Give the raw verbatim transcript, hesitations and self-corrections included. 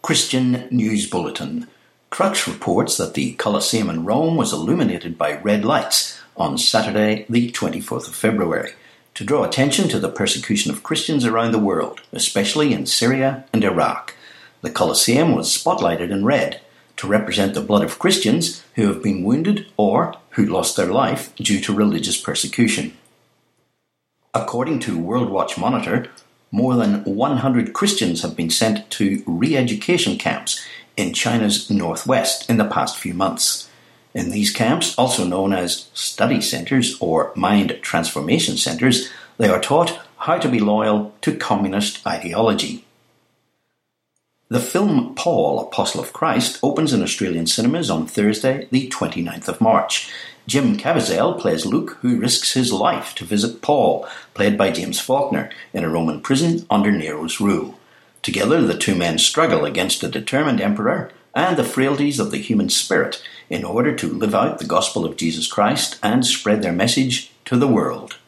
Christian News Bulletin. Crux reports that the Colosseum in Rome was illuminated by red lights on Saturday, the twenty-fourth of February, to draw attention to the persecution of Christians around the world, especially in Syria and Iraq. The Colosseum was spotlighted in red to represent the blood of Christians who have been wounded or who lost their life due to religious persecution. According to World Watch Monitor, more than one hundred Christians have been sent to re-education camps in China's northwest in the past few months. In these camps, also known as study centres or mind transformation centres, they are taught how to be loyal to communist ideology. The film Paul, Apostle of Christ opens in Australian cinemas on Thursday, the twenty-ninth of March. Jim Caviezel plays Luke, who risks his life to visit Paul, played by James Faulkner, in a Roman prison under Nero's rule. Together, the two men struggle against a determined emperor and the frailties of the human spirit in order to live out the gospel of Jesus Christ and spread their message to the world.